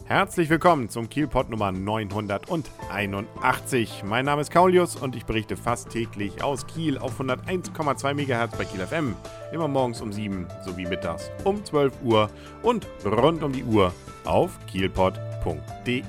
Herzlich willkommen zum Kielpot Nummer 981. Mein Name ist Kaulius und ich berichte fast täglich aus Kiel auf 101,2 MHz bei Kiel FM. Immer morgens um 7 sowie mittags um 12 Uhr und rund um die Uhr auf kielpot.de.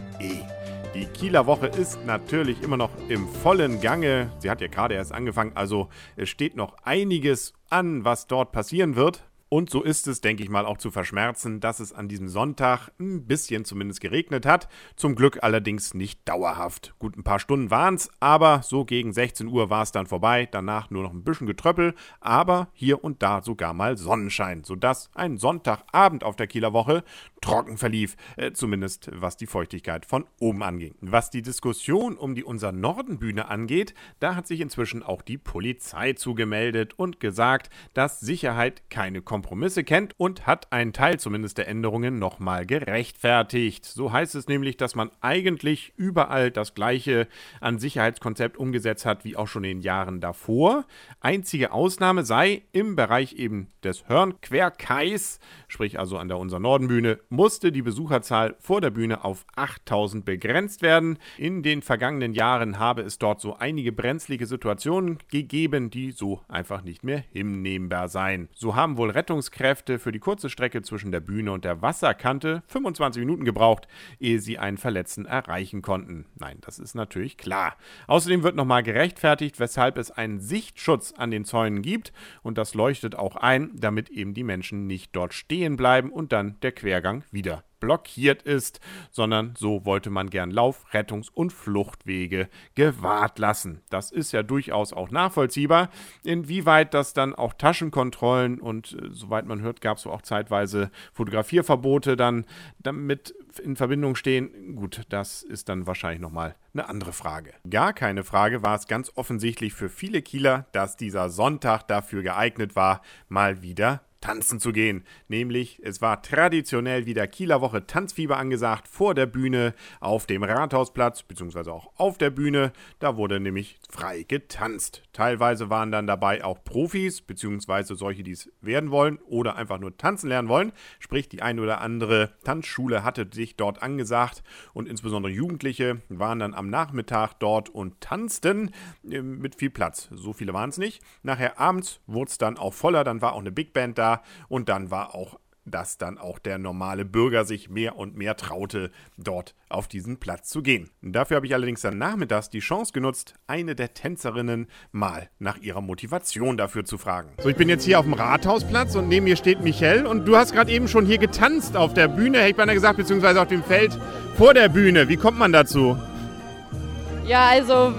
Die Kieler Woche ist natürlich immer noch im vollen Gange. Sie hat ja gerade erst angefangen, also es steht noch einiges an, was dort passieren wird. Und so ist es, denke ich mal, auch zu verschmerzen, dass es an diesem Sonntag ein bisschen zumindest geregnet hat. Zum Glück allerdings nicht dauerhaft. Gut, ein paar Stunden waren es, aber so gegen 16 Uhr war es dann vorbei. Danach nur noch ein bisschen Getröppel, aber hier und da sogar mal Sonnenschein, sodass ein Sonntagabend auf der Kieler Woche trocken verlief. Zumindest was die Feuchtigkeit von oben anging. Was die Diskussion um die Unser-Norden-Bühne angeht, da hat sich inzwischen auch die Polizei zugemeldet und gesagt, dass Sicherheit keine Kompromisse kennt und hat einen Teil zumindest der Änderungen nochmal gerechtfertigt. So heißt es nämlich, dass man eigentlich überall das gleiche an Sicherheitskonzept umgesetzt hat, wie auch schon in den Jahren davor. Einzige Ausnahme sei im Bereich eben des Hörnquerkais, sprich also an der Unser-Norden-Bühne, musste die Besucherzahl vor der Bühne auf 8000 begrenzt werden. In den vergangenen Jahren habe es dort so einige brenzlige Situationen gegeben, die so einfach nicht mehr hinnehmbar seien. So haben wohl Rettungskräfte für die kurze Strecke zwischen der Bühne und der Wasserkante 25 Minuten gebraucht, ehe sie einen Verletzten erreichen konnten. Nein, das ist natürlich klar. Außerdem wird nochmal gerechtfertigt, weshalb es einen Sichtschutz an den Zäunen gibt und das leuchtet auch ein, damit eben die Menschen nicht dort stehen bleiben und dann der Quergang wieder blockiert ist, sondern so wollte man gern Lauf-, Rettungs- und Fluchtwege gewahrt lassen. Das ist ja durchaus auch nachvollziehbar. Inwieweit das dann auch Taschenkontrollen und soweit man hört, gab es auch zeitweise Fotografierverbote dann damit in Verbindung stehen, gut, das ist dann wahrscheinlich nochmal eine andere Frage. Gar keine Frage war es ganz offensichtlich für viele Kieler, dass dieser Sonntag dafür geeignet war, mal wieder tanzen zu gehen. Nämlich, es war traditionell wieder Kieler Woche Tanzfieber angesagt vor der Bühne auf dem Rathausplatz, beziehungsweise auch auf der Bühne. Da wurde nämlich frei getanzt. Teilweise waren dann dabei auch Profis, beziehungsweise solche, die es werden wollen oder einfach nur tanzen lernen wollen. Sprich, die eine oder andere Tanzschule hatte sich dort angesagt und insbesondere Jugendliche waren dann am Nachmittag dort und tanzten mit viel Platz. So viele waren es nicht. Nachher abends wurde es dann auch voller, dann war auch eine Big Band da. Und dann war auch, dass dann auch der normale Bürger sich mehr und mehr traute, dort auf diesen Platz zu gehen. Dafür habe ich allerdings dann nachmittags die Chance genutzt, eine der Tänzerinnen mal nach ihrer Motivation dafür zu fragen. So, ich bin jetzt hier auf dem Rathausplatz und neben mir steht Michelle und du hast gerade eben schon hier getanzt auf der Bühne, hätte ich beinahe gesagt, beziehungsweise auf dem Feld vor der Bühne. Wie kommt man dazu? Ja, also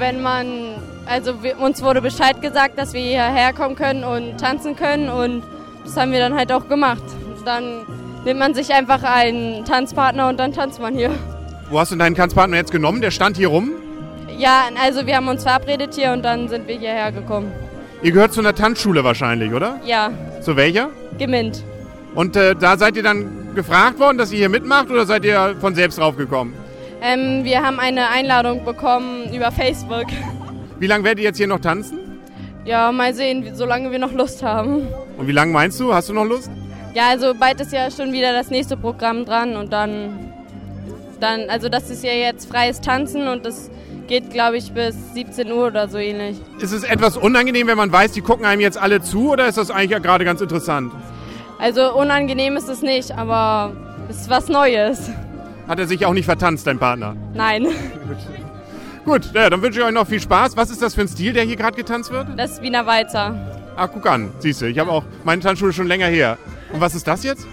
uns wurde Bescheid gesagt, dass wir hierher kommen können und tanzen können und das haben wir dann halt auch gemacht. Dann nimmt man sich einfach einen Tanzpartner und dann tanzt man hier. Wo hast du deinen Tanzpartner jetzt genommen? Der stand hier rum? Ja, also wir haben uns verabredet hier und dann sind wir hierher gekommen. Ihr gehört zu einer Tanzschule wahrscheinlich, oder? Ja. Zu welcher? Gemint. Und da seid ihr dann gefragt worden, dass ihr hier mitmacht oder seid ihr von selbst drauf gekommen? Wir haben eine Einladung bekommen über Facebook. Wie lange werdet ihr jetzt hier noch tanzen? Ja, mal sehen, solange wir noch Lust haben. Und wie lange meinst du? Hast du noch Lust? Ja, also bald ist ja schon wieder das nächste Programm dran und dann also das ist ja jetzt freies Tanzen und das geht, glaube ich, bis 17 Uhr oder so ähnlich. Ist es etwas unangenehm, wenn man weiß, die gucken einem jetzt alle zu oder ist das eigentlich ja gerade ganz interessant? Also unangenehm ist es nicht, aber es ist was Neues. Hat er sich auch nicht vertanzt, dein Partner? Nein. Gut, ja, dann wünsche ich euch noch viel Spaß. Was ist das für ein Stil, der hier gerade getanzt wird? Das ist Wiener Walzer. Ach, guck an, siehst du, ich habe auch meine Tanzschule schon länger her. Und was ist das jetzt?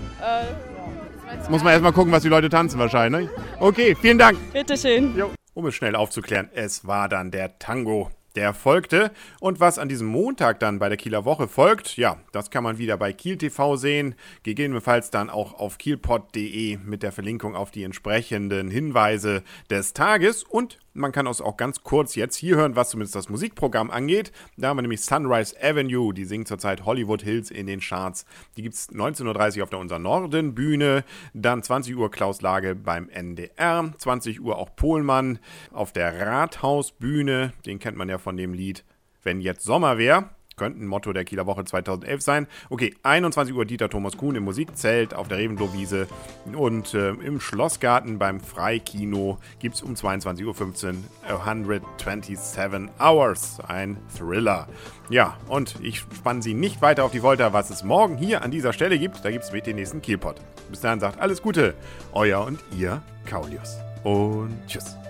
Muss man erstmal gucken, was die Leute tanzen wahrscheinlich. Okay, vielen Dank. Bitteschön. Jo. Um es schnell aufzuklären, es war dann der Tango, der folgte. Und was an diesem Montag dann bei der Kieler Woche folgt, ja, das kann man wieder bei Kiel TV sehen. Gegebenenfalls dann auch auf kielpot.de mit der Verlinkung auf die entsprechenden Hinweise des Tages. Und man kann auch ganz kurz jetzt hier hören, was zumindest das Musikprogramm angeht. Da haben wir nämlich Sunrise Avenue, die singen zurzeit Hollywood Hills in den Charts. Die gibt es 19.30 Uhr auf der Unser-Norden-Bühne, dann 20 Uhr Klaus Lage beim NDR, 20 Uhr auch Pohlmann auf der Rathausbühne, den kennt man ja von dem Lied Wenn jetzt Sommer wär. Könnte ein Motto der Kieler Woche 2011 sein. Okay, 21 Uhr Dieter Thomas Kuhn im Musikzelt auf der Reventlow-Wiese und im Schlossgarten beim Freikino gibt es um 22.15 Uhr 127 Hours, ein Thriller. Ja, und ich spanne Sie nicht weiter auf die Folter, was es morgen hier an dieser Stelle gibt. Da gibt es mit den nächsten Kielpot. Bis dahin sagt alles Gute, euer und ihr Kaulius. Und tschüss.